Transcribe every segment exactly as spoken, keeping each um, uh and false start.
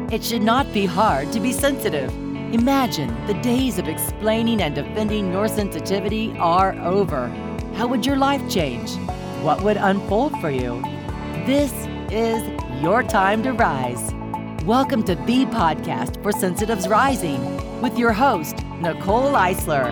It should not be hard to be sensitive. Imagine the days of explaining and defending your sensitivity are over. How would your life change? What would unfold for you? This is your time to rise. Welcome to the podcast for Sensitives Rising with your host, Nicole Eisler.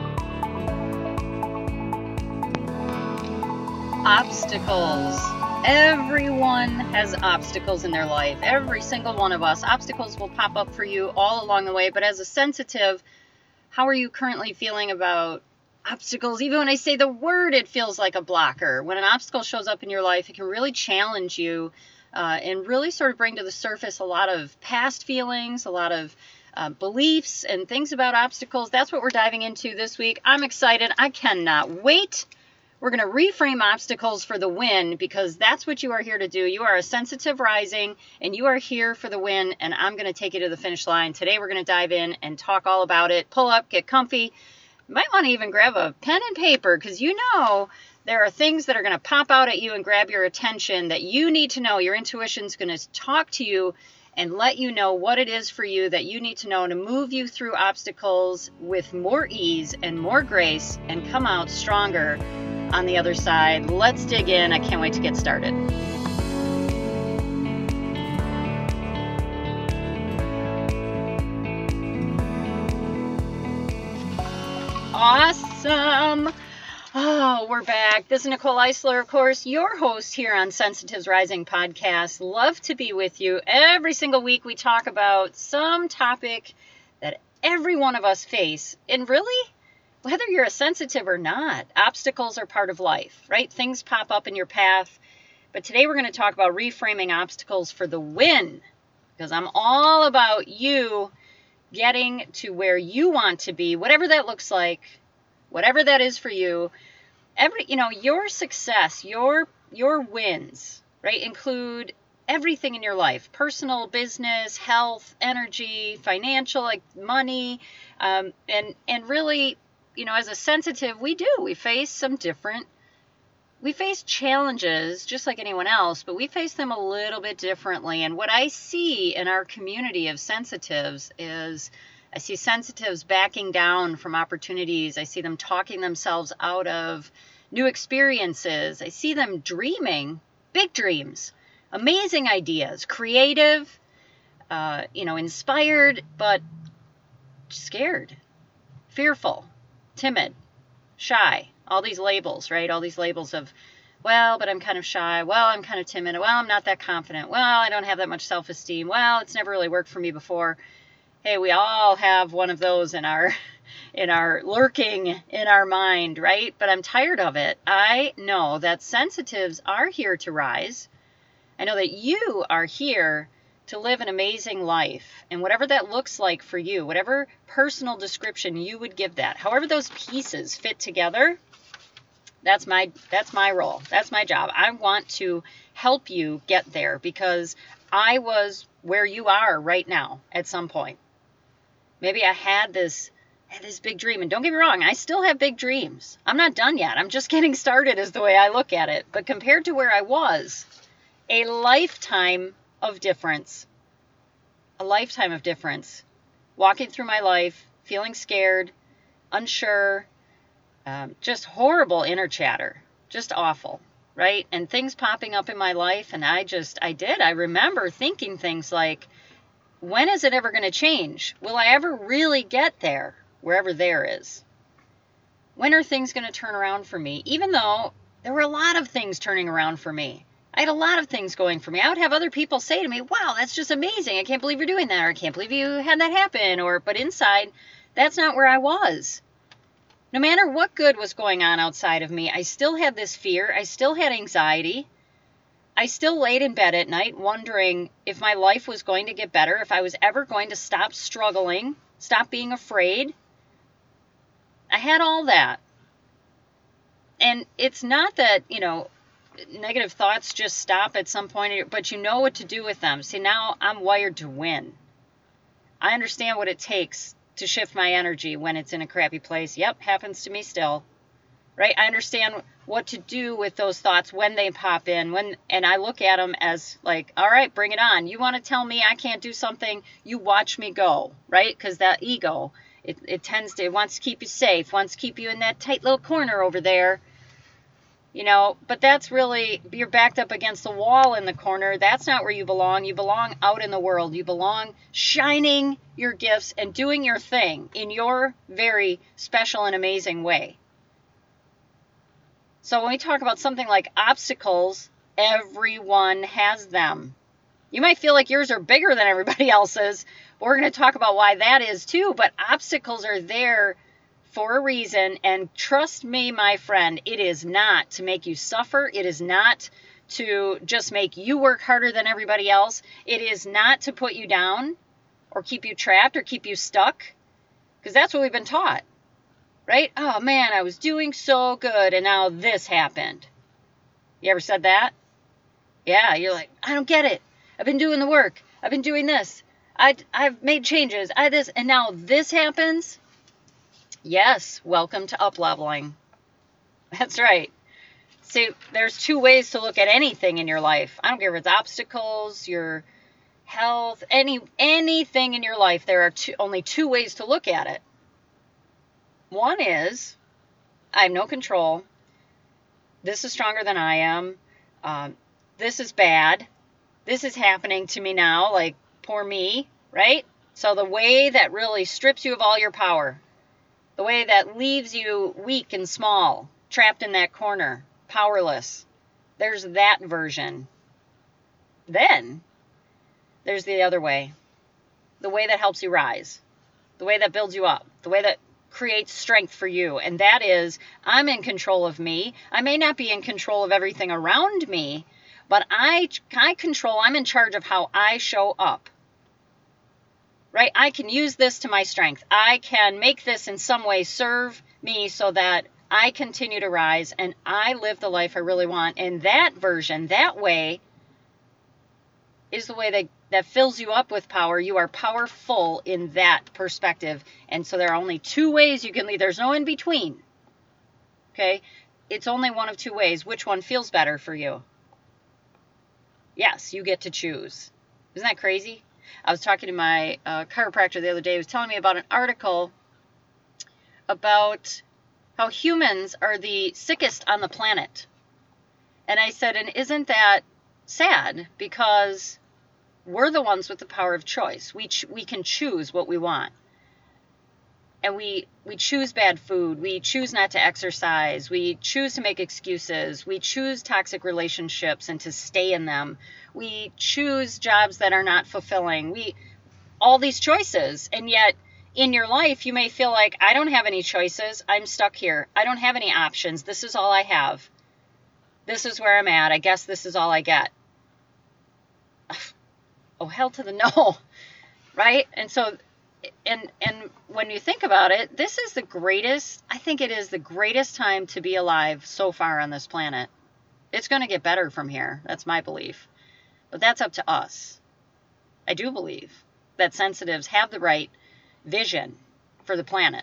Obstacles. Everyone has obstacles in their life. Every single one of us. Obstacles will pop up for you all along the way. But as a sensitive, how are you currently feeling about obstacles? Even when I say the word, it feels like a blocker. When an obstacle shows up in your life, it can really challenge you uh, and really sort of bring to the surface a lot of past feelings, a lot of uh, beliefs and things about obstacles. That's what we're diving into this week. I'm excited. I cannot wait. We're going to reframe obstacles for the win, because that's what you are here to do. You are a sensitive rising, and you are here for the win, and I'm going to take you to the finish line. Today we're going to dive in and talk all about it. Pull up, get comfy. You might want to even grab a pen and paper, because you know there are things that are going to pop out at you and grab your attention that you need to know. Your intuition's going to talk to you and let you know what it is for you that you need to know to move you through obstacles with more ease and more grace and come out stronger on the other side. Let's dig in. I can't wait to get started. Awesome. Oh, we're back. This is Nicole Eisler, of course, your host here on Sensitives Rising podcast. Love to be with you. Every single week we talk about some topic that every one of us face. And really, whether you're a sensitive or not, obstacles are part of life, right? Things pop up in your path. But today we're going to talk about reframing obstacles for the win, because I'm all about you getting to where you want to be, whatever that looks like, whatever that is for you. Every, you know, your success, your your wins, right, include everything in your life: personal, business, health, energy, financial, like money, um, and and really, you know, as a sensitive, we do we face some different, we face challenges just like anyone else, but we face them a little bit differently. And what I see in our community of sensitives is I see sensitives backing down from opportunities. I see them talking themselves out of new experiences. I see them dreaming big dreams, amazing ideas, creative, uh, you know, inspired, but scared, fearful, timid, shy. All these labels, right? All these labels of, well, but I'm kind of shy. Well, I'm kind of timid. Well, I'm not that confident. Well, I don't have that much self-esteem. Well, it's never really worked for me before. Hey, we all have one of those in our in our lurking in our mind, right? But I'm tired of it. I know that sensitives are here to rise. I know that you are here to live an amazing life. And whatever that looks like for you, whatever personal description you would give that, however those pieces fit together, that's my that's my role. That's my job. I want to help you get there, because I was where you are right now at some point. Maybe I had this, had this big dream. And don't get me wrong, I still have big dreams. I'm not done yet. I'm just getting started is the way I look at it. But compared to where I was, a lifetime of difference. A lifetime of difference. Walking through my life, feeling scared, unsure, um, just horrible inner chatter. Just awful, right? And things popping up in my life. And I just, I did. I remember thinking things like, when is it ever going to change? Will I ever really get there, wherever there is? When are things going to turn around for me? Even though there were a lot of things turning around for me. I had a lot of things going for me. I would have other people say to me, wow, that's just amazing. I can't believe you're doing that. Or I can't believe you had that happen. Or, but inside, that's not where I was. No matter what good was going on outside of me, I still had this fear. I still had anxiety. I still laid in bed at night wondering if my life was going to get better, if I was ever going to stop struggling, stop being afraid. I had all that. And it's not that, you know, negative thoughts just stop at some point, but you know what to do with them. See, now I'm wired to win. I understand what it takes to shift my energy when it's in a crappy place. Yep, happens to me still. right? I understand what to do with those thoughts when they pop in, when, and I look at them as like, all right, bring it on. You want to tell me I can't do something, you watch me go, right? Because that ego, it, it tends to, it wants to keep you safe, wants to keep you in that tight little corner over there, you know, but that's really, you're backed up against the wall in the corner. That's not where you belong. You belong out in the world. You belong shining your gifts and doing your thing in your very special and amazing way. So when we talk about something like obstacles, everyone has them. You might feel like yours are bigger than everybody else's. We're going to talk about why that is too, but obstacles are there for a reason, and trust me, my friend, it is not to make you suffer. It is not to just make you work harder than everybody else. It is not to put you down or keep you trapped or keep you stuck, because that's what we've been taught, right? Oh man, I was doing so good and now this happened. You ever said that? Yeah, you're like, I don't get it. I've been doing the work. I've been doing this. I, I've made changes. I this, and now this happens. Yes, welcome to up-leveling. That's right. See, there's two ways to look at anything in your life. I don't care if it's obstacles, your health, any anything in your life. There are two, only two ways to look at it. One is, I have no control. This is stronger than I am. Um, this is bad. This is happening to me now, like, poor me, right? So the way that really strips you of all your power, the way that leaves you weak and small, trapped in that corner, powerless. There's that version. Then there's the other way. The way that helps you rise. The way that builds you up. The way that creates strength for you. And that is, I'm in control of me. I may not be in control of everything around me, but I, I control, I'm in charge of how I show up. Right? I can use this to my strength. I can make this in some way serve me so that I continue to rise and I live the life I really want. And that version, that way, is the way that, that fills you up with power. You are powerful in that perspective. And so there are only two ways you can lead. There's no in between. Okay? It's only one of two ways. Which one feels better for you? Yes, you get to choose. Isn't that crazy? I was talking to my uh, chiropractor the other day. He was telling me about an article about how humans are the sickest on the planet. And I said, and isn't that sad? Because we're the ones with the power of choice. We ch- we can choose what we want. And we, we choose bad food. We choose not to exercise. We choose to make excuses. We choose toxic relationships and to stay in them. We choose jobs that are not fulfilling. We, all these choices. And yet in your life, you may feel like, I don't have any choices. I'm stuck here. I don't have any options. This is all I have. This is where I'm at. I guess this is all I get. Oh, hell to the no. Right? And so, and, and when you think about it, this is the greatest, I think it is the greatest time to be alive so far on this planet. It's going to get better from here. That's my belief. But that's up to us. I do believe that sensitives have the right vision for the planet.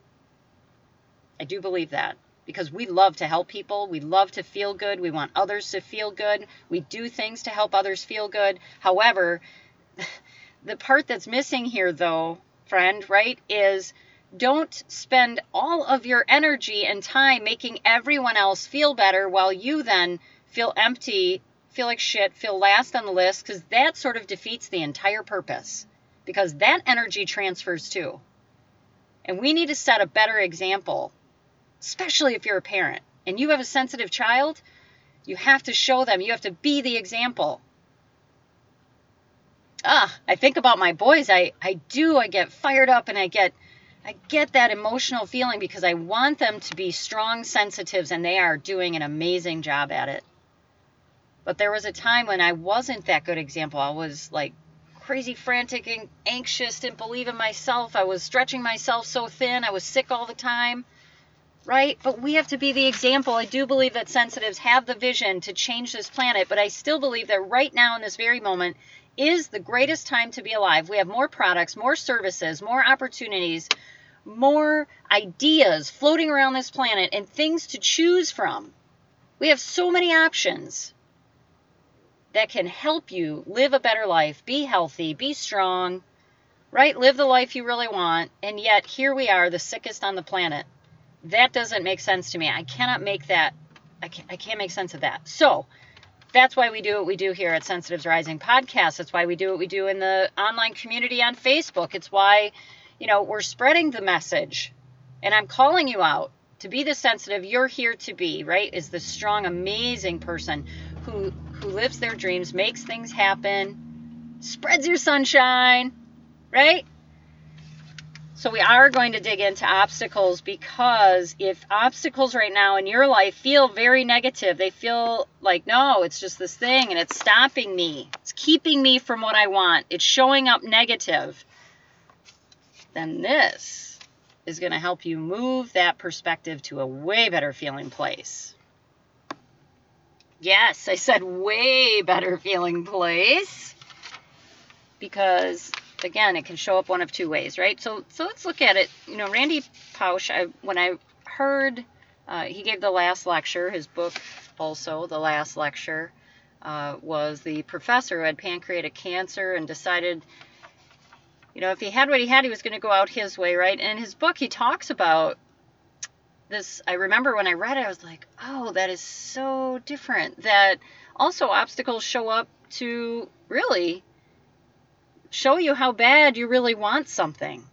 I do believe that because we love to help people. We love to feel good. We want others to feel good. We do things to help others feel good. However, the part that's missing here, though, friend, right, is don't spend all of your energy and time making everyone else feel better while you then feel empty, feel like shit, feel last on the list, because that sort of defeats the entire purpose, because that energy transfers too. And we need to set a better example, especially if you're a parent and you have a sensitive child. You have to show them. You have to be the example. Ah, I think about my boys. I, I do. I get fired up and I get I get that emotional feeling because I want them to be strong sensitives, and they are doing an amazing job at it. But there was a time when I wasn't that good example. I was like crazy frantic and anxious, didn't believe in myself. I was stretching myself so thin. I was sick all the time. Right? But we have to be the example. I do believe that sensitives have the vision to change this planet, but I still believe that right now in this very moment is the greatest time to be alive. We have more products, more services, more opportunities, more ideas floating around this planet and things to choose from. We have so many options that can help you live a better life, be healthy, be strong, right? Live the life you really want. And yet here we are, the sickest on the planet. That doesn't make sense to me. I cannot make that, I can't, I can't make sense of that. So that's why we do what we do here at Sensitives Rising Podcast. That's why we do what we do in the online community on Facebook. It's why, you know, we're spreading the message. And I'm calling you out to be the sensitive you're here to be, right? Is the strong, amazing person who who lives their dreams, makes things happen, spreads your sunshine, right? So we are going to dig into obstacles, because if obstacles right now in your life feel very negative, they feel like, no, it's just this thing and it's stopping me, it's keeping me from what I want, it's showing up negative, then this is going to help you move that perspective to a way better feeling place. Yes, I said way better feeling place, because again, it can show up one of two ways, right? So so let's look at it. You know, Randy Pausch, I, when I heard, uh, he gave the last lecture, his book also, the last lecture, uh, was the professor who had pancreatic cancer and decided, you know, if he had what he had, he was going to go out his way, right? And in his book, he talks about this. I remember when I read it, I was like, oh, that is so different. That also obstacles show up to really show you how bad you really want something,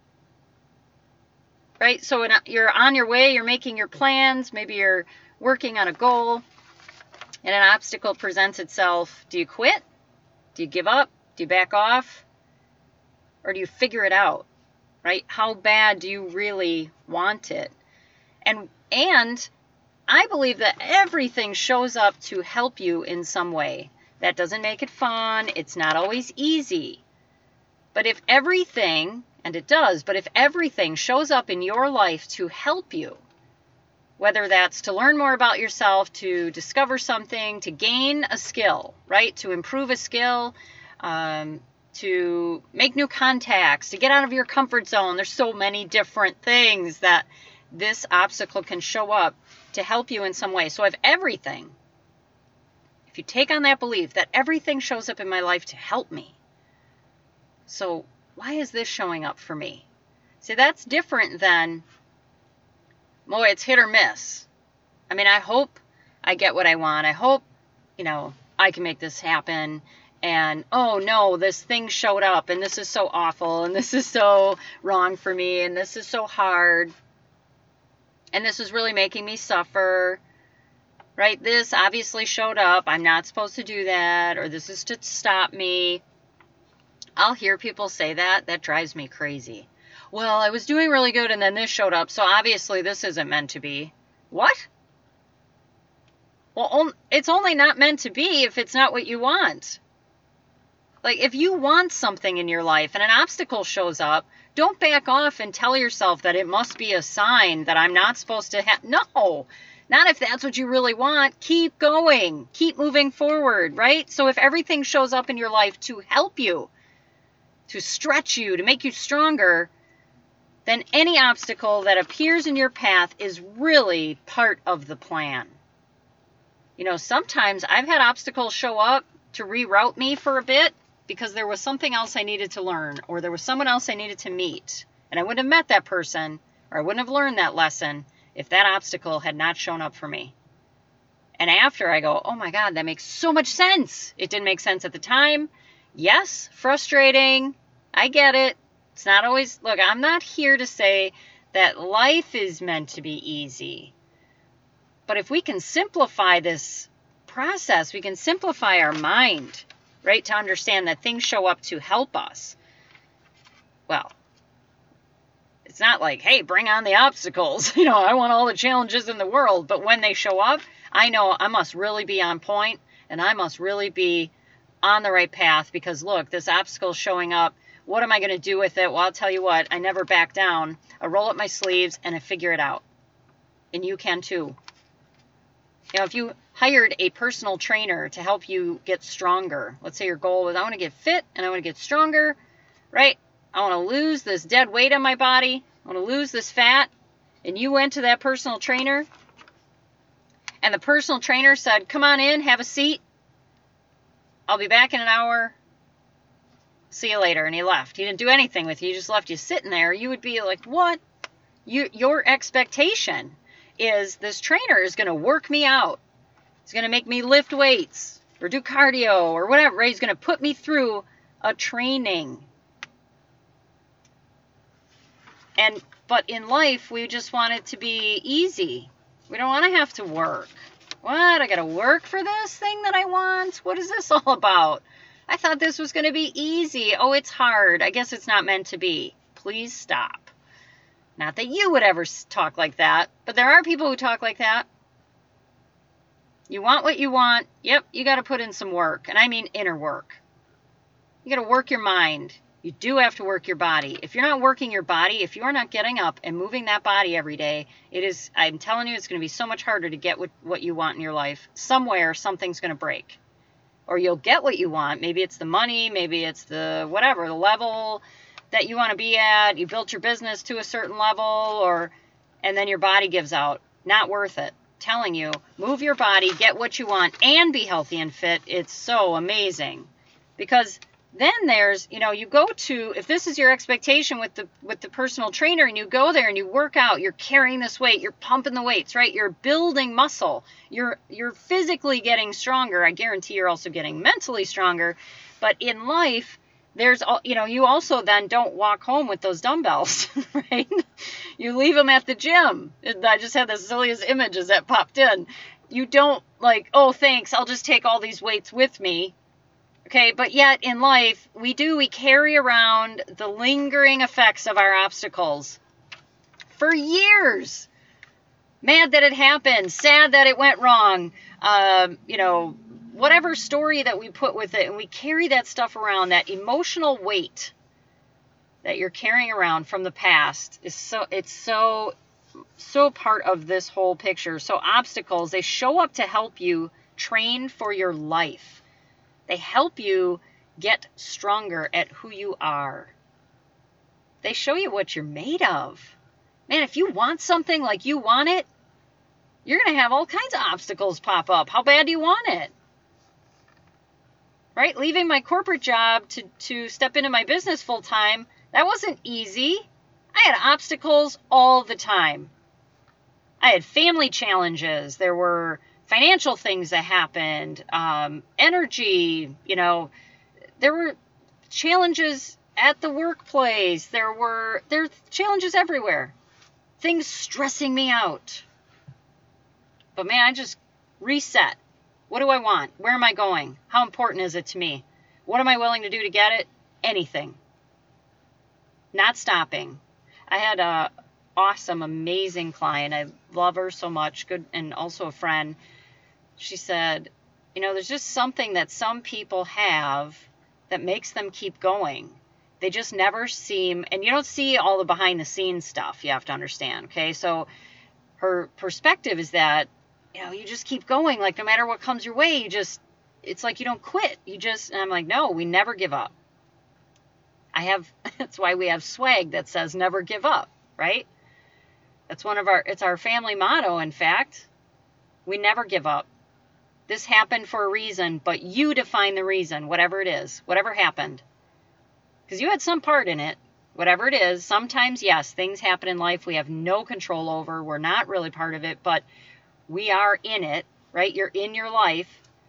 right? So you're on your way, you're making your plans, maybe you're working on a goal, and an obstacle presents itself. Do you quit? Do you give up? Do you back off? Or do you figure it out, right? How bad do you really want it? And and I believe that everything shows up to help you in some way. That doesn't make it fun. It's not always easy. But if everything, and it does, but if everything shows up in your life to help you, whether that's to learn more about yourself, to discover something, to gain a skill, right? To improve a skill, um, to make new contacts, to get out of your comfort zone. There's so many different things that this obstacle can show up to help you in some way. So if everything, if you take on that belief that everything shows up in my life to help me, so why is this showing up for me? See, that's different than, boy, it's hit or miss. I mean, I hope I get what I want. I hope, you know, I can make this happen. And, oh no, this thing showed up and this is so awful and this is so wrong for me and this is so hard and this is really making me suffer, right? This obviously showed up. I'm not supposed to do that, or this is to stop me. I'll hear people say that. That drives me crazy. Well, I was doing really good and then this showed up, so obviously this isn't meant to be. What? Well, it's only not meant to be if it's not what you want. Like, if you want something in your life and an obstacle shows up, don't back off and tell yourself that it must be a sign that I'm not supposed to have. No, not if that's what you really want. Keep going. Keep moving forward, right? So if everything shows up in your life to help you, to stretch you, to make you stronger, then any obstacle that appears in your path is really part of the plan. You know, sometimes I've had obstacles show up to reroute me for a bit because there was something else I needed to learn, or there was someone else I needed to meet, and I wouldn't have met that person, or I wouldn't have learned that lesson if that obstacle had not shown up for me. And after, I go, oh my God, that makes so much sense. It didn't make sense at the time. Yes, frustrating. I get it. It's not always, look, I'm not here to say that life is meant to be easy. But if we can simplify this process, we can simplify our mind, right, to understand that things show up to help us. Well, it's not like, hey, bring on the obstacles. You know, I want all the challenges in the world. But when they show up, I know I must really be on point and I must really be on the right path, because look, this obstacle is showing up. What am I going to do with it? Well, I'll tell you what, I never back down. I roll up my sleeves and I figure it out. And you can too. You know, if you hired a personal trainer to help you get stronger, let's say your goal was, I want to get fit and I want to get stronger, right? I want to lose this dead weight on my body. I want to lose this fat, and you went to that personal trainer, and the personal trainer said, come on in, have a seat. I'll be back in an hour. See you later. And he left. He didn't do anything with you. He just left you sitting there. You would be like, what? You, your expectation is this trainer is going to work me out. He's going to make me lift weights or do cardio or whatever. Right? He's going to put me through a training. And but in life, we just want it to be easy. We don't want to have to work. What? I got to work for this thing that I want? What is this all about? I thought this was going to be easy. Oh, it's hard. I guess it's not meant to be. Please stop. Not that you would ever talk like that, but there are people who talk like that. You want what you want. Yep, you got to put in some work. And I mean inner work. You got to work your mind. You do have to work your body. If you're not working your body, if you're not getting up and moving that body every day, it is, I'm telling you, it's going to be so much harder to get what, what you want in your life. Somewhere, something's going to break. Or you'll get what you want. Maybe it's the money, maybe it's the whatever, the level that you want to be at. You built your business to a certain level, or and then your body gives out. Not worth it. Telling you, move your body, get what you want, and be healthy and fit. It's so amazing. Because then there's, you know, you go to, if this is your expectation with the with the personal trainer, and you go there and you work out, you're carrying this weight, you're pumping the weights, right? You're building muscle. You're you're physically getting stronger. I guarantee you're also getting mentally stronger. But in life, there's, you know, you also then don't walk home with those dumbbells, right? You leave them at the gym. I just had the silliest images that popped in. You don't like, oh, thanks, I'll just take all these weights with me. Okay, but yet in life, we do, we carry around the lingering effects of our obstacles for years. Mad that it happened, sad that it went wrong, um, you know, whatever story that we put with it, and we carry that stuff around, that emotional weight that you're carrying around from the past is so, it's so, so part of this whole picture. So obstacles, they show up to help you train for your life. They help you get stronger at who you are. They show you what you're made of. Man, if you want something like you want it, you're going to have all kinds of obstacles pop up. How bad do you want it? Right? Leaving my corporate job to, to step into my business full time, that wasn't easy. I had obstacles all the time. I had family challenges. There were financial things that happened, um, energy, you know, there were challenges at the workplace. There were, there's challenges everywhere. Things stressing me out. But man, I just reset. What do I want? Where am I going? How important is it to me? What am I willing to do to get it? Anything. Not stopping. I had a awesome, amazing client. I love her so much. Good, and also a friend. She said, you know, there's just something that some people have that makes them keep going. They just never seem, and you don't see all the behind the scenes stuff, you have to understand, okay? So her perspective is that, you know, you just keep going, like no matter what comes your way, you just, it's like you don't quit. You just, and I'm like, no, we never give up. I have, that's why we have swag that says never give up, right? That's one of our, it's our family motto, in fact. We never give up. This happened for a reason, but you define the reason, whatever it is, whatever happened. Because you had some part in it, whatever it is. Sometimes, yes, things happen in life we have no control over. We're not really part of it, but we are in it, right? You're in your life.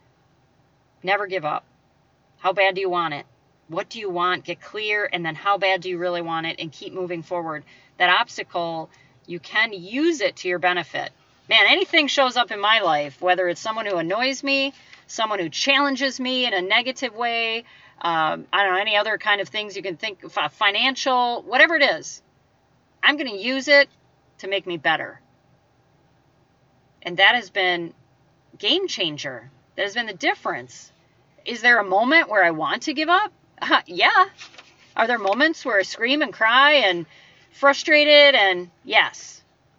Never give up. How bad do you want it? What do you want? Get clear, and then how bad do you really want it? And keep moving forward. That obstacle, you can use it to your benefit. Man, anything shows up in my life, whether it's someone who annoys me, someone who challenges me in a negative way, um, I don't know, any other kind of things you can think of, financial, whatever it is, I'm going to use it to make me better. And that has been game changer. That has been the difference. Is there a moment where I want to give up? Uh, yeah. Are there moments where I scream and cry and frustrated? And yes.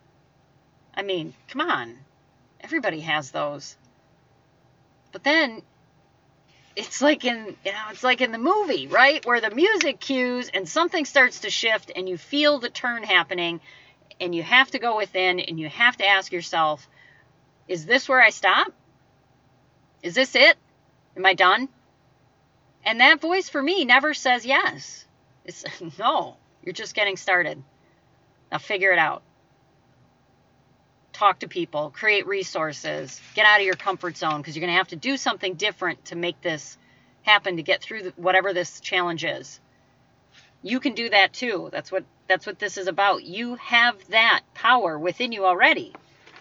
I mean, come on. Everybody has those. But then it's like in, you know, it's like in the movie, right? Where the music cues and something starts to shift and you feel the turn happening and you have to go within and you have to ask yourself, is this where I stop? Is this it? Am I done? And that voice for me never says yes. It's no, you're just getting started. Now figure it out. Talk to people, create resources, get out of your comfort zone because you're going to have to do something different to make this happen, to get through the, whatever this challenge is. You can do that too. That's what that's what this is about. You have that power within you already.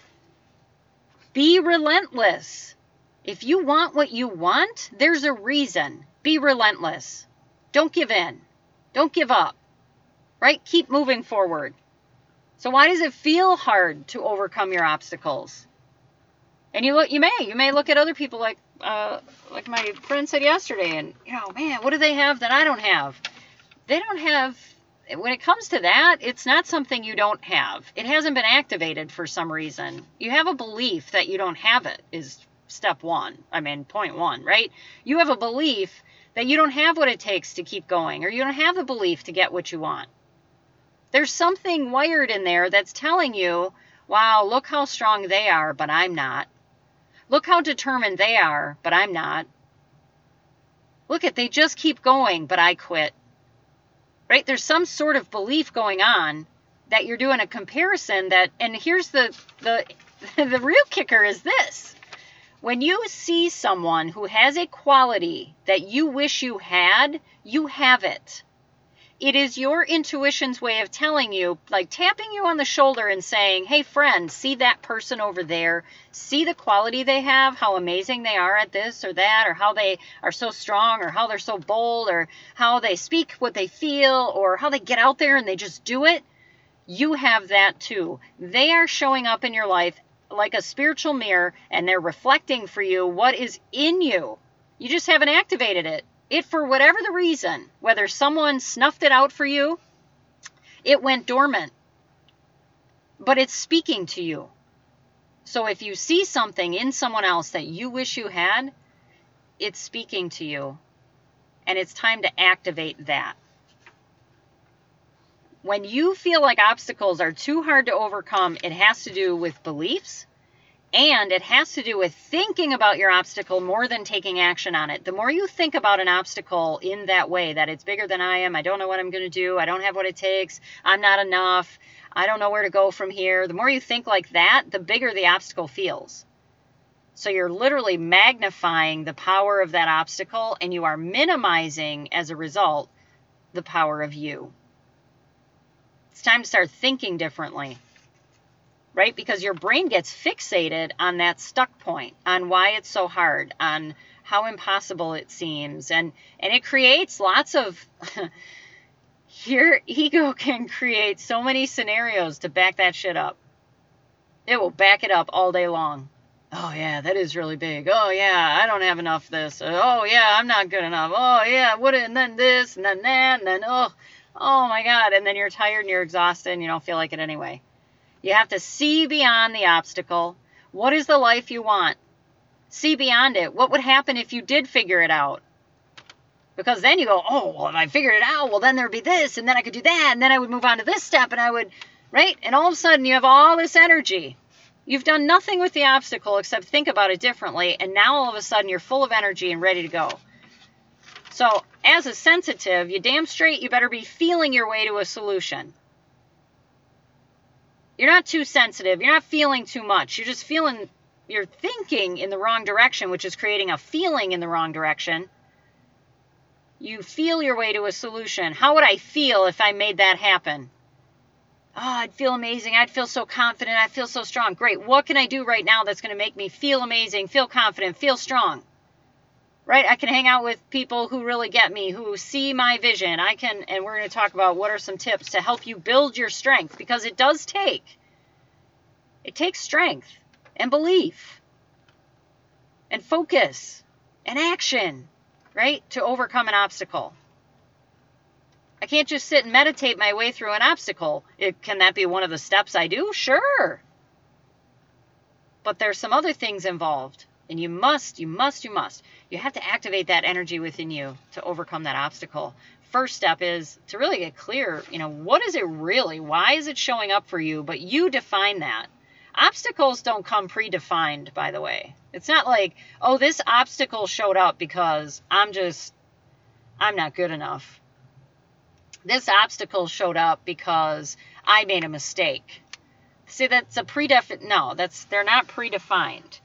Be relentless. If you want what you want, there's a reason. Be relentless. Don't give in. Don't give up. Right? Keep moving forward. So why does it feel hard to overcome your obstacles? And you look, you may, you may look at other people like, uh, like my friend said yesterday, and you know, man, what do they have that I don't have? They don't have. When it comes to that, it's not something you don't have. It hasn't been activated for some reason. You have a belief that you don't have it. Is step one. I mean, point one, right? You have a belief that you don't have what it takes to keep going, or you don't have the belief to get what you want. There's something wired in there that's telling you, wow, look how strong they are, but I'm not. Look how determined they are, but I'm not. Look at, they just keep going, but I quit. Right? There's some sort of belief going on that you're doing a comparison that, and here's the, the, the real kicker is this. When you see someone who has a quality that you wish you had, you have it. It is your intuition's way of telling you, like tapping you on the shoulder and saying, hey friend, see that person over there, see the quality they have, how amazing they are at this or that, or how they are so strong, or how they're so bold, or how they speak what they feel, or how they get out there and they just do it. You have that too. They are showing up in your life like a spiritual mirror, and they're reflecting for you what is in you. You just haven't activated it. It, for whatever the reason, whether someone snuffed it out for you, it went dormant. But it's speaking to you. So if you see something in someone else that you wish you had, it's speaking to you. And it's time to activate that. When you feel like obstacles are too hard to overcome, it has to do with beliefs. And it has to do with thinking about your obstacle more than taking action on it. The more you think about an obstacle in that way, that it's bigger than I am, I don't know what I'm going to do, I don't have what it takes, I'm not enough, I don't know where to go from here. The more you think like that, the bigger the obstacle feels. So you're literally magnifying the power of that obstacle, and you are minimizing, as a result, the power of you. It's time to start thinking differently. Right? Because your brain gets fixated on that stuck point, on why it's so hard, on how impossible it seems. And, and it creates lots of, your ego can create so many scenarios to back that shit up. It will back it up all day long. Oh yeah, that is really big. Oh yeah, I don't have enough of this. Oh yeah, I'm not good enough. Oh yeah, what? And then this, and then that, and then oh, oh my God. And then you're tired and you're exhausted and you don't feel like it anyway. You have to see beyond the obstacle. What is the life you want? See beyond it. What would happen if you did figure it out? Because then you go, oh, well, if I figured it out, well, then there'd be this, and then I could do that, and then I would move on to this step, and I would, right? And all of a sudden, you have all this energy. You've done nothing with the obstacle except think about it differently, and now all of a sudden, you're full of energy and ready to go. So, as a sensitive, you damn straight, you better be feeling your way to a solution. You're not too sensitive. You're not feeling too much. You're just feeling, you're thinking in the wrong direction, which is creating a feeling in the wrong direction. You feel your way to a solution. How would I feel if I made that happen? Oh, I'd feel amazing. I'd feel so confident. I'd feel so strong. Great. What can I do right now that's going to make me feel amazing, feel confident, feel strong? Right? I can hang out with people who really get me, who see my vision. I can, and we're going to talk about what are some tips to help you build your strength, because it does take, it takes strength and belief and focus and action, right? To overcome an obstacle. I can't just sit and meditate my way through an obstacle. It, can that be one of the steps I do? Sure. But there's some other things involved. And you must, you must, you must. You have to activate that energy within you to overcome that obstacle. First step is to really get clear, you know, what is it really? Why is it showing up for you? But you define that. Obstacles don't come predefined, by the way. It's not like, oh, this obstacle showed up because I'm just, I'm not good enough. This obstacle showed up because I made a mistake. See, that's a predefined, no, that's, they're not predefined.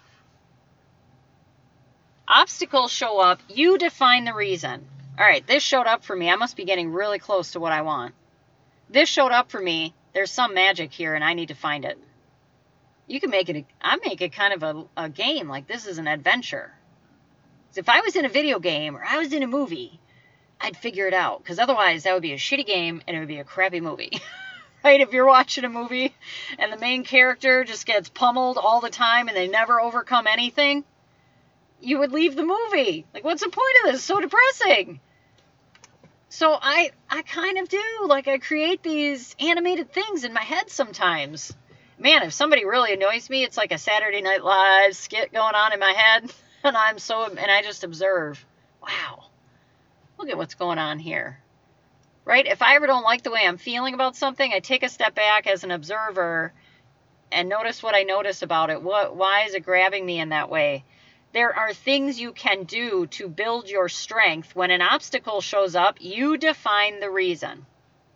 Obstacles show up, you define the reason. All right, this showed up for me. I must be getting really close to what I want. This showed up for me. There's some magic here, and I need to find it. You can make it, a, I make it kind of a, a game, like this is an adventure. So if I was in a video game or I was in a movie, I'd figure it out. Because otherwise, that would be a shitty game, and it would be a crappy movie. Right? If you're watching a movie, and the main character just gets pummeled all the time, and they never overcome anything, you would leave the movie. Like, what's the point of this? It's so depressing. So I I kind of do. Like, I create these animated things in my head sometimes. Man, if somebody really annoys me, it's like a Saturday Night Live skit going on in my head. And I'm so, and I just observe. Wow. Look at what's going on here. Right? If I ever don't like the way I'm feeling about something, I take a step back as an observer and notice what I notice about it. What, why is it grabbing me in that way? There are things you can do to build your strength. When an obstacle shows up, you define the reason.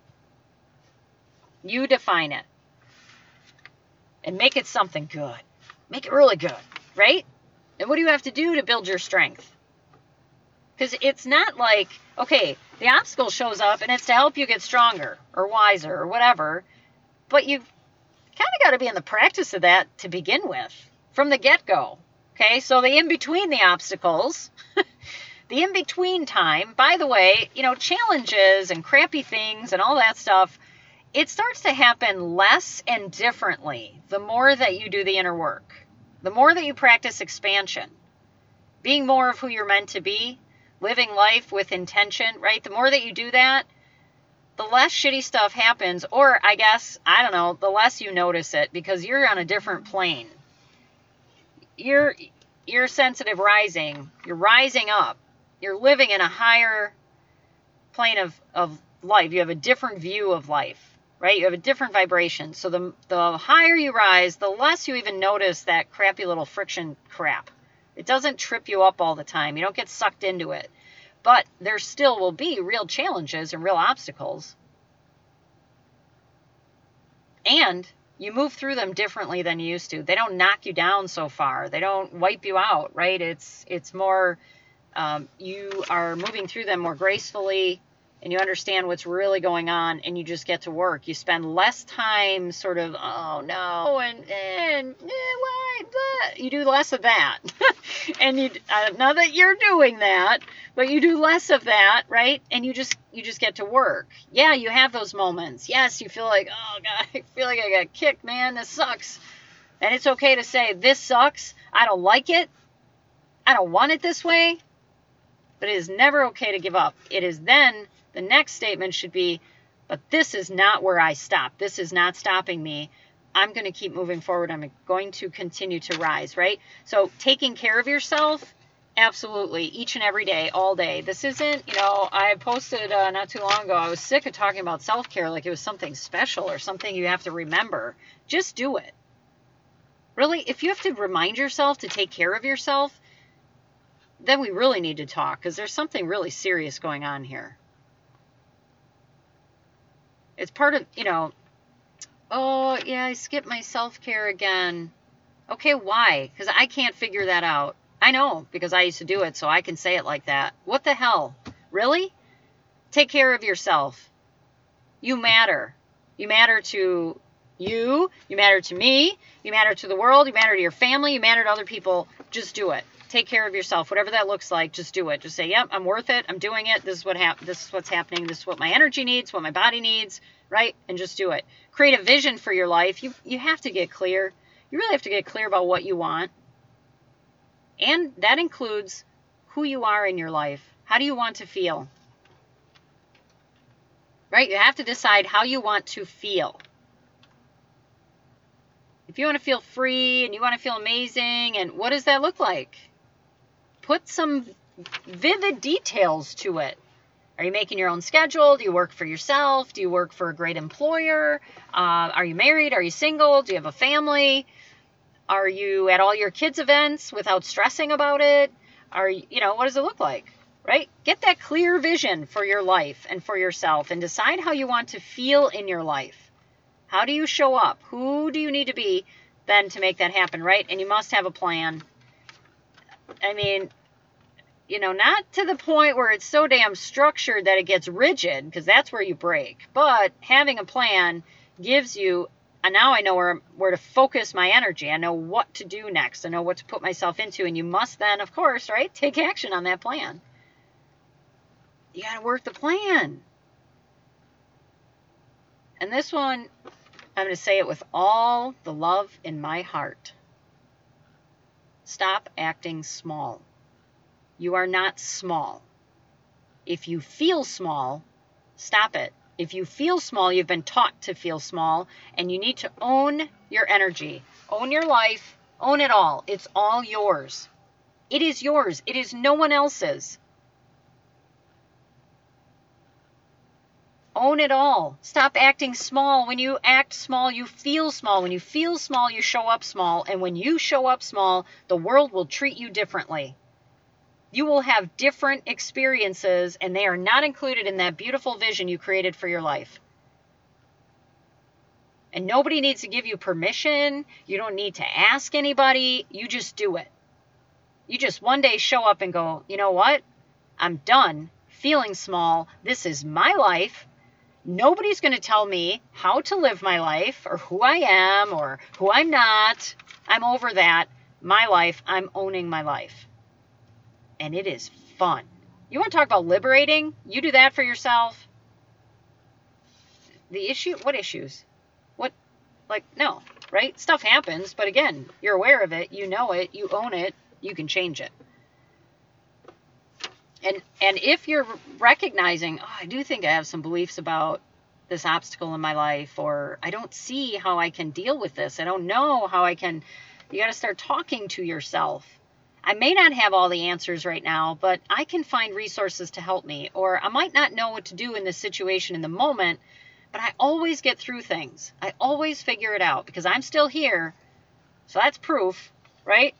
You define it. And make it something good. Make it really good, right? And what do you have to do to build your strength? Because it's not like, okay, the obstacle shows up and it's to help you get stronger or wiser or whatever. But you've kind of got to be in the practice of that to begin with from the get-go. Okay, so the in-between the obstacles, the in-between time, by the way, you know, challenges and crappy things and all that stuff, it starts to happen less and differently the more that you do the inner work, the more that you practice expansion, being more of who you're meant to be, living life with intention, right? The more that you do that, the less shitty stuff happens, or I guess, I don't know, the less you notice it because you're on a different plane. You're, you're sensitive rising. You're rising up. You're living in a higher plane of, of life. You have a different view of life, right? You have a different vibration. So the, the higher you rise, the less you even notice that crappy little friction crap. It doesn't trip you up all the time. You don't get sucked into it. But there still will be real challenges and real obstacles. And you move through them differently than you used to. They don't knock you down so far. They don't wipe you out, right? It's it's more, um, you are moving through them more gracefully, and you understand what's really going on, and you just get to work. You spend less time sort of, oh no, and, and eh, why, but you do less of that. And you, uh, not that you're doing that, but you do less of that, right? And you just, you just get to work. Yeah, you have those moments. Yes, you feel like, oh God, I feel like I got kicked, man, this sucks. And it's okay to say, this sucks, I don't like it, I don't want it this way, but it is never okay to give up. It is then, the next statement should be, but this is not where I stop. This is not stopping me. I'm going to keep moving forward. I'm going to continue to rise, right? So taking care of yourself, absolutely, each and every day, all day. This isn't, you know, I posted uh, not too long ago, I was sick of talking about self-care like it was something special or something you have to remember. Just do it. Really, if you have to remind yourself to take care of yourself, then we really need to talk because there's something really serious going on here. It's part of, you know, oh, yeah, I skipped my self-care again. Okay, why? Because I can't figure that out. I know, because I used to do it, so I can say it like that. What the hell? Really? Take care of yourself. You matter. You matter to you. You matter to me. You matter to the world. You matter to your family. You matter to other people. Just do it. Take care of yourself. Whatever that looks like, just do it. Just say, yep, I'm worth it. I'm doing it. This is what hap- This is what's happening. This is what my energy needs, what my body needs, right? And just do it. Create a vision for your life. You you have to get clear. You really have to get clear about what you want. And that includes who you are in your life. How do you want to feel? Right? You have to decide how you want to feel. If you want to feel free and you want to feel amazing, and what does that look like? Put some vivid details to it. Are you making your own schedule? Do you work for yourself? Do you work for a great employer? Uh, are you married? Are you single? Do you have a family? Are you at all your kids' events without stressing about it? Are you, you know, what does it look like, right? Get that clear vision for your life and for yourself, and decide how you want to feel in your life. How do you show up? Who do you need to be then to make that happen, right? And you must have a plan. I mean, you know, not to the point where it's so damn structured that it gets rigid, because that's where you break. But having a plan gives you, and now I know where, where to focus my energy. I know what to do next. I know what to put myself into. And you must then, of course, right, take action on that plan. You got to work the plan. And this one, I'm going to say it with all the love in my heart. Stop acting small. You are not small. If you feel small, stop it. If you feel small, you've been taught to feel small, and you need to own your energy, own your life, own it all. It's all yours. It is yours. It is no one else's. Own it all. Stop acting small. When you act small, you feel small. When you feel small, you show up small. And when you show up small, the world will treat you differently. You will have different experiences, and they are not included in that beautiful vision you created for your life. And nobody needs to give you permission. You don't need to ask anybody. You just do it. You just one day show up and go, you know what? I'm done feeling small. This is my life. Nobody's going to tell me how to live my life, or who I am, or who I'm not. I'm over that. My life. I'm owning my life. And it is fun. You want to talk about liberating? You do that for yourself. The issue, what issues? What, like, no, right? Stuff happens, but again, you're aware of it, you know it, you own it, you can change it. And and if you're recognizing, oh, I do think I have some beliefs about this obstacle in my life, or I don't see how I can deal with this, I don't know how I can, you got to start talking to yourself. I may not have all the answers right now, but I can find resources to help me. Or I might not know what to do in this situation in the moment, but I always get through things. I always figure it out because I'm still here. So that's proof, right?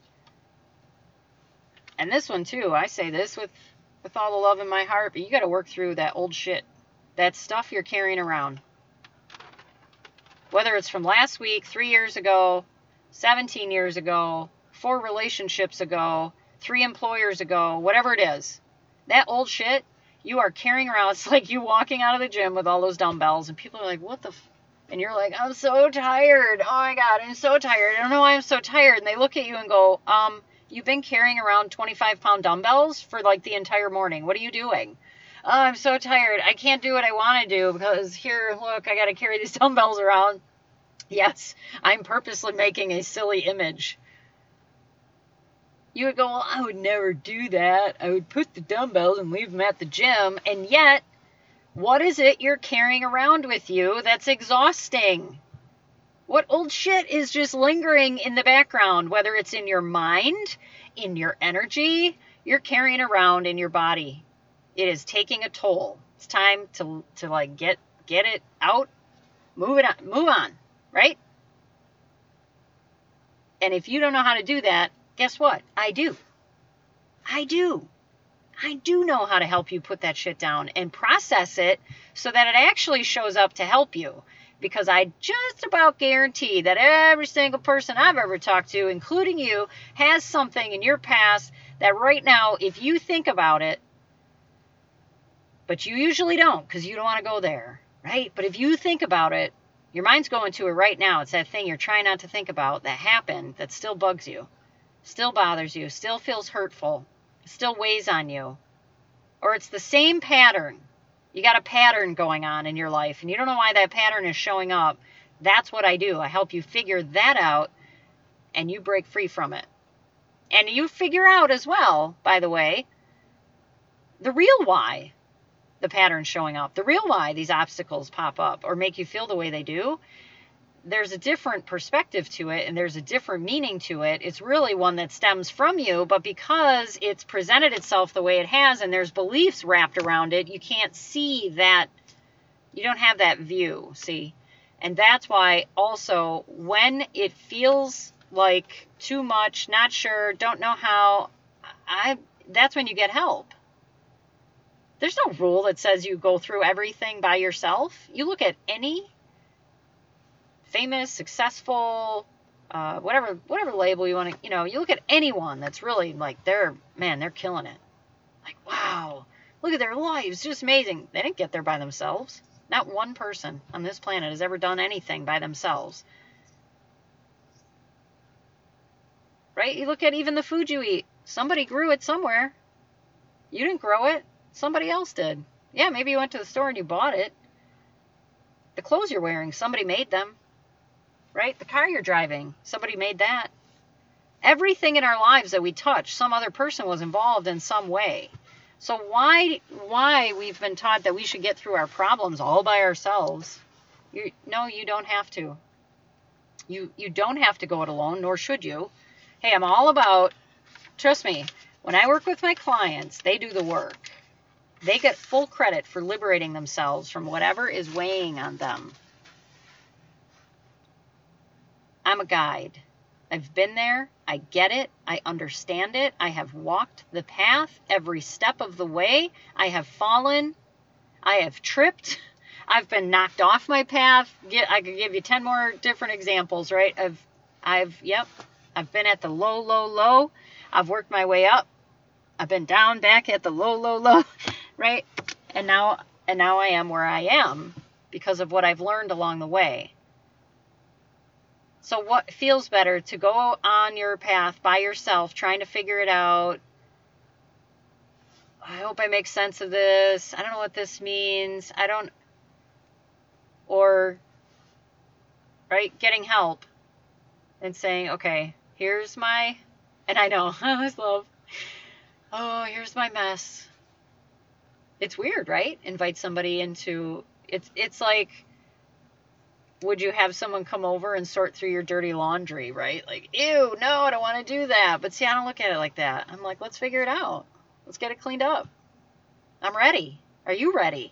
And this one too, I say this with, with all the love in my heart, but you got to work through that old shit, that stuff you're carrying around. Whether it's from last week, three years ago, seventeen years ago, four relationships ago, three employers ago, whatever it is, that old shit you are carrying around. It's like you walking out of the gym with all those dumbbells, and people are like, what the f-? And you're like, I'm so tired. Oh my God, I'm so tired. I don't know why I'm so tired. And they look at you and go, um, you've been carrying around twenty-five pound dumbbells for like the entire morning. What are you doing? Oh, I'm so tired. I can't do what I want to do because here, look, I got to carry these dumbbells around. Yes, I'm purposely making a silly image. You would go, well, I would never do that. I would put the dumbbells and leave them at the gym. And yet, what is it you're carrying around with you that's exhausting? What old shit is just lingering in the background, whether it's in your mind, in your energy, you're carrying around in your body. It is taking a toll. It's time to, to like get, get it out, move it on, move on, right? And if you don't know how to do that, guess what? I do. I do. I do know how to help you put that shit down and process it so that it actually shows up to help you. Because I just about guarantee that every single person I've ever talked to, including you, has something in your past that right now, if you think about it, but you usually don't because you don't want to go there, right? But if you think about it, your mind's going to it right now. It's that thing you're trying not to think about that happened that still bugs you. Still bothers you, still feels hurtful, still weighs on you. Or it's the same pattern. You got a pattern going on in your life, and you don't know why that pattern is showing up. That's what I do. I help you figure that out, and you break free from it. And you figure out as well, by the way, the real why the pattern's showing up, the real why these obstacles pop up or make you feel the way they do. there's a different perspective to it and there's a different meaning to it. It's really one that stems from you, but because it's presented itself the way it has and there's beliefs wrapped around it, you can't see that. You don't have that view, see? And that's why also when it feels like too much, not sure, don't know how, I that's when you get help. There's no rule that says you go through everything by yourself. You look at any famous, successful, uh, whatever whatever label you want to, you know, you look at anyone that's really like, they're, man, they're killing it. Like, wow, look at their lives, just amazing. They didn't get there by themselves. Not one person on this planet has ever done anything by themselves. Right? You look at even the food you eat. Somebody grew it somewhere. You didn't grow it. Somebody else did. Yeah, maybe you went to the store and you bought it. The clothes you're wearing, somebody made them. Right? The car you're driving, somebody made that. Everything in our lives that we touch, some other person was involved in some way. So why why we've been taught that we should get through our problems all by ourselves? You, no, you don't have to. You you don't have to go it alone, nor should you. Hey, I'm all about, trust me, when I work with my clients, they do the work. They get full credit for liberating themselves from whatever is weighing on them. I'm a guide. I've been there. I get it. I understand it. I have walked the path every step of the way. I have fallen. I have tripped. I've been knocked off my path. I could give you ten more different examples, right? I've, I've, yep. I've been at the low, low, low. I've worked my way up. I've been down, back at the low, low, low, right? And now, and now I am where I am because of what I've learned along the way. So what feels better, to go on your path by yourself, trying to figure it out? I hope I make sense of this. I don't know what this means. I don't, or, right, getting help and saying, okay, here's my, and I know, I always love, oh, here's my mess. It's weird, right? Invite somebody into, it's, it's like, would you have someone come over and sort through your dirty laundry, right? Like, ew, no, I don't want to do that. But see, I don't look at it like that. I'm like, let's figure it out. Let's get it cleaned up. I'm ready. Are you ready?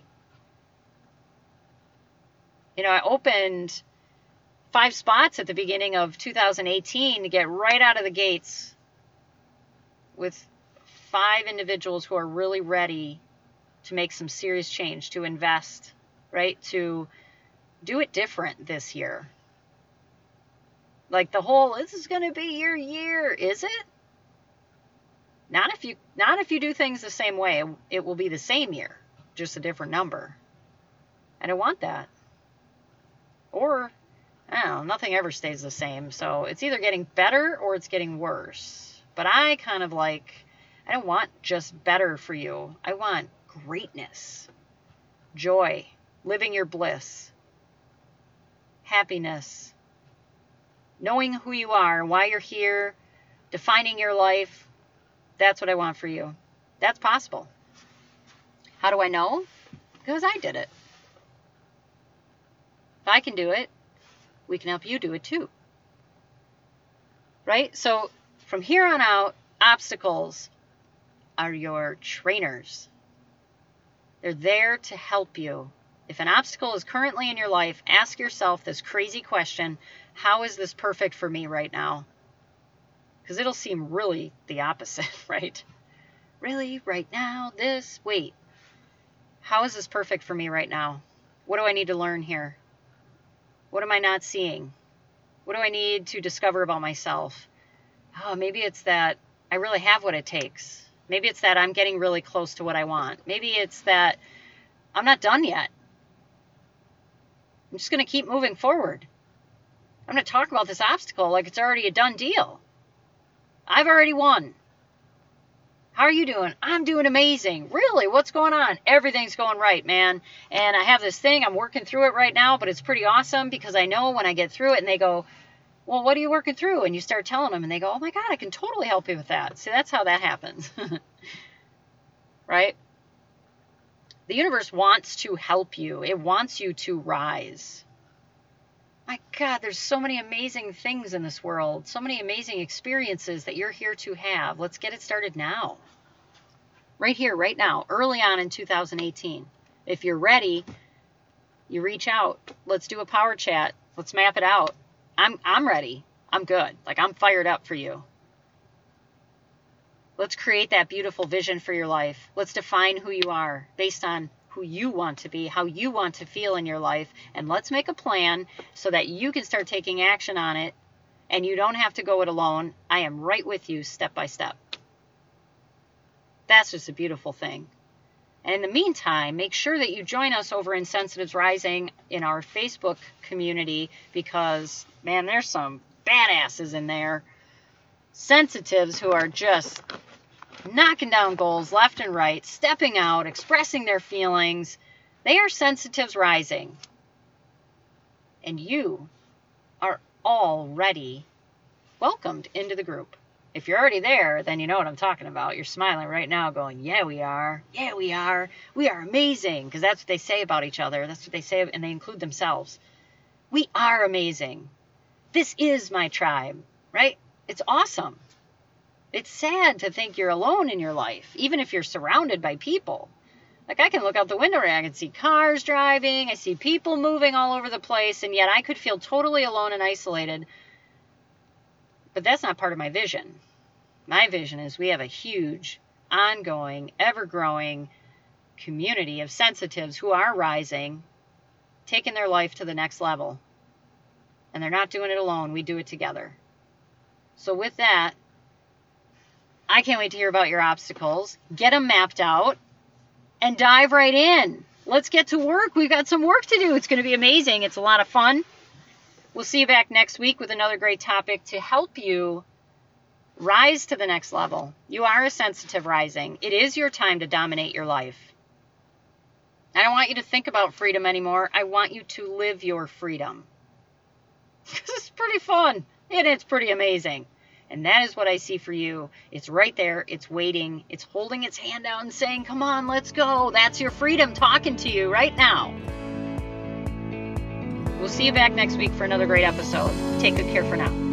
You know, I opened five spots at the beginning of two thousand eighteen to get right out of the gates with five individuals who are really ready to make some serious change, to invest, right? To do it different this year. Like the whole, this is going to be your year. Is it? Not if you, not if you do things the same way. It will be the same year, just a different number. I don't want that. Or, I don't know, nothing ever stays the same. So it's either getting better or it's getting worse. But I kind of like, I don't want just better for you. I want greatness, joy, living your bliss, happiness, knowing who you are, why you're here, defining your life. That's what I want for you. That's possible. How do I know? Because I did it. If I can do it, we can help you do it too. Right? So from here on out, obstacles are your trainers. They're there to help you. If an obstacle is currently in your life, ask yourself this crazy question: how is this perfect for me right now? Because it'll seem really the opposite, right? Really, right now, this, wait. How is this perfect for me right now? What do I need to learn here? What am I not seeing? What do I need to discover about myself? Oh, maybe it's that I really have what it takes. Maybe it's that I'm getting really close to what I want. Maybe it's that I'm not done yet. I'm just going to keep moving forward. I'm going to talk about this obstacle like it's already a done deal. I've already won. How are you doing? I'm doing amazing. Really? What's going on? Everything's going right, man. And I have this thing. I'm working through it right now, but it's pretty awesome because I know when I get through it and they go, well, what are you working through? And you start telling them and they go, oh my God, I can totally help you with that. See, that's how that happens. Right? The universe wants to help you. It wants you to rise. My God, there's so many amazing things in this world, so many amazing experiences that you're here to have. Let's get it started now. Right here, right now, early on in two thousand eighteen. If you're ready, you reach out. Let's do a power chat. Let's map it out. I'm I'm ready. I'm good. Like, I'm fired up for you. Let's create that beautiful vision for your life. Let's define who you are based on who you want to be, how you want to feel in your life, and let's make a plan so that you can start taking action on it, and you don't have to go it alone. I am right with you step by step. That's just a beautiful thing. And in the meantime, make sure that you join us over in Sensitives Rising in our Facebook community, because, man, there's some badasses in there. Sensitives who are just knocking down goals left and right, stepping out, expressing their feelings. They are Sensitives Rising. And you are already welcomed into the group. If you're already there, then you know what I'm talking about. You're smiling right now going, yeah, we are. Yeah, we are. We are amazing. Because that's what they say about each other. That's what they say, and they include themselves. We are amazing. This is my tribe, right? It's awesome. It's sad to think you're alone in your life, even if you're surrounded by people. Like, I can look out the window and I can see cars driving, I see people moving all over the place, and yet I could feel totally alone and isolated. But that's not part of my vision. My vision is we have a huge, ongoing, ever-growing community of sensitives who are rising, taking their life to the next level. And they're not doing it alone. We do it together. So with that, I can't wait to hear about your obstacles. Get them mapped out and dive right in. Let's get to work. We've got some work to do. It's going to be amazing. It's a lot of fun. We'll see you back next week with another great topic to help you rise to the next level. You are a sensitive rising. It is your time to dominate your life. I don't want you to think about freedom anymore. I want you to live your freedom. It's pretty fun, and it's pretty amazing. And that is what I see for you. It's right there. It's waiting. It's holding its hand out and saying, come on, let's go. That's your freedom talking to you right now. We'll see you back next week for another great episode. Take good care for now.